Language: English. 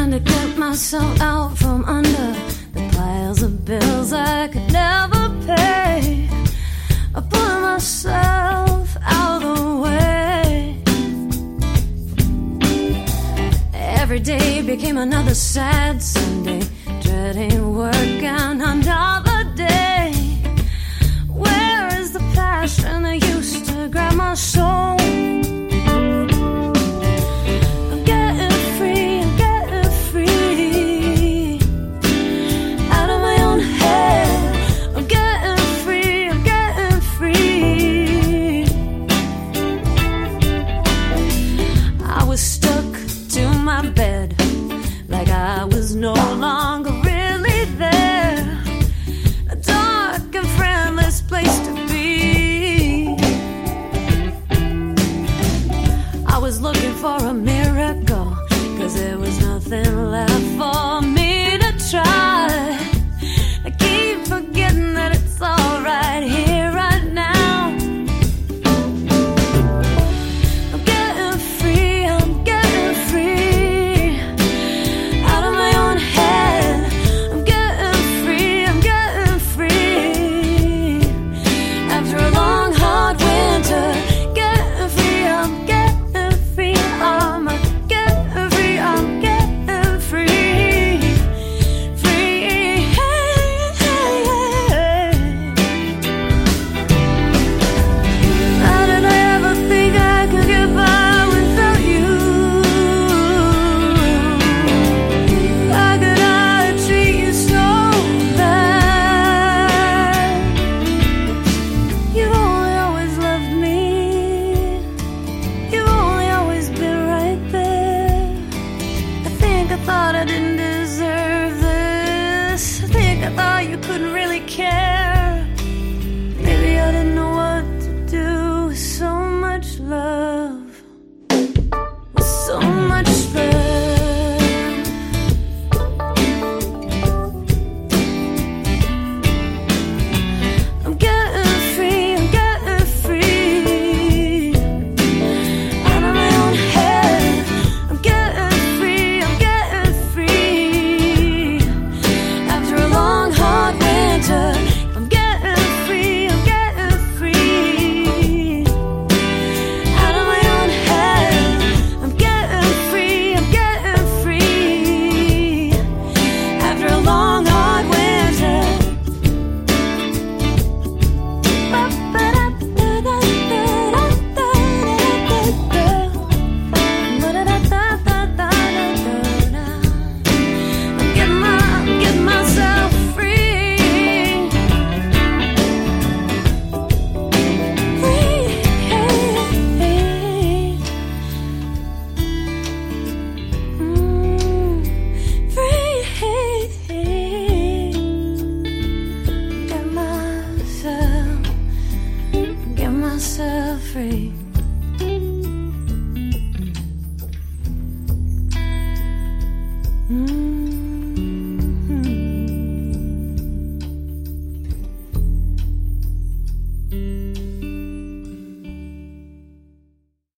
trying to get myself out from under the piles of bills I could never pay. I put myself out of the way. Every day became another sad Sunday, dreading work and another day. Where is the passion that used to grab my soul? I'm getting free, I'm getting free, out of my own head. I'm getting free, I'm getting free. I was stuck to my bed, like I was no longer really there. A dark and friendless place to be. I was looking for a miracle, 'cause there was nothing left for me to try. I keep forgetting that it's all right here, right now. I'm getting free, I'm getting free, out of my own head. I'm getting free, I'm getting free, after a long hard winter. Getting free, I'm getting free, I'm getting free, I'm getting free, free. How did I ever think I could get by without you? How could I treat you so bad? You've only always loved me, you've only always been right there. I think I thought I didn't